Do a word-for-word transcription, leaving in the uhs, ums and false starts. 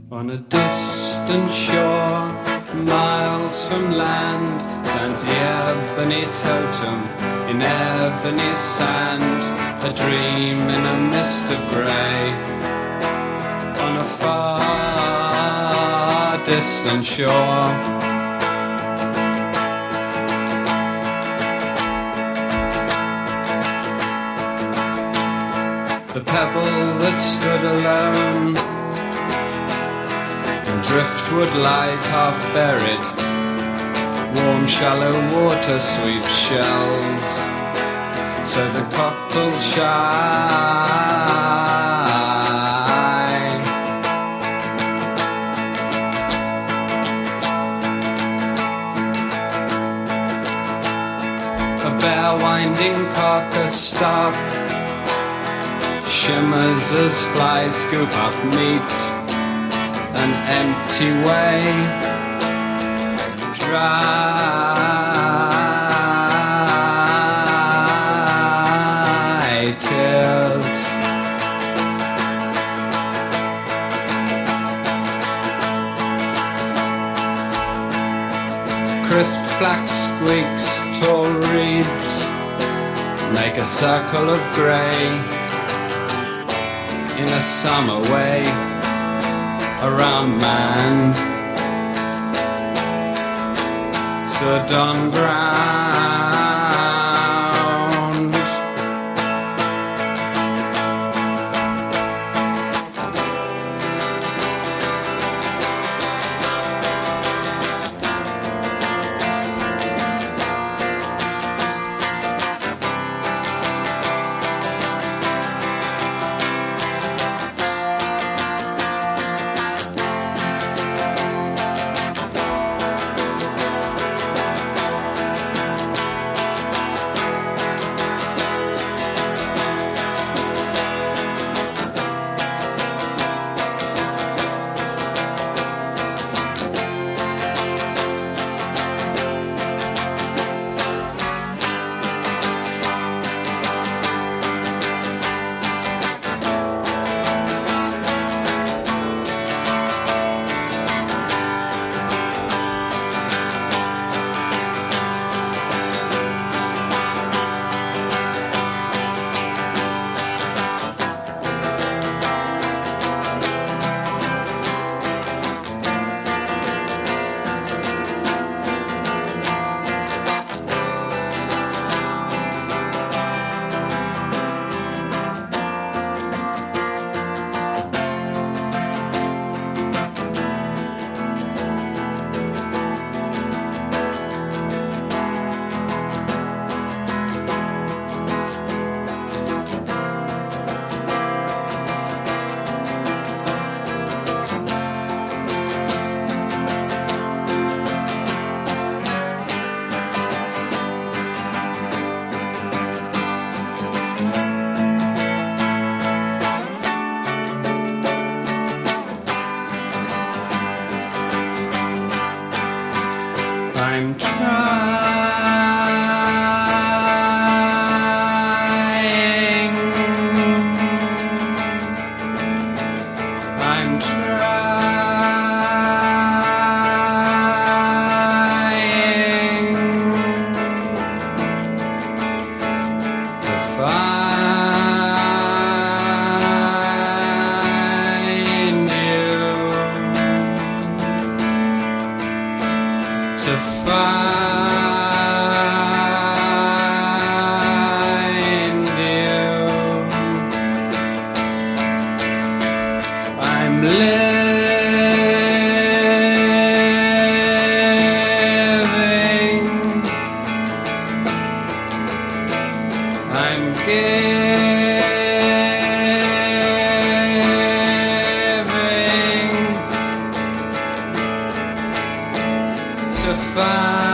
On a distant shore, miles from land, stands the ebony totem in ebony sand, a dream in a mist of grey. On a far distant shore, the pebble that stood alone in driftwood lies half buried. Warm shallow water sweeps shells, so the cockles shy. A bare winding cock, a stock, shimmers as flies scoop up meat. An empty way, dry tears. Crisp flax squeaks, tall reeds make a circle of grey in a summer way around man, stood on ground. I'm trying, I'm trying to find you, to find you. I'm living, I'm giving to find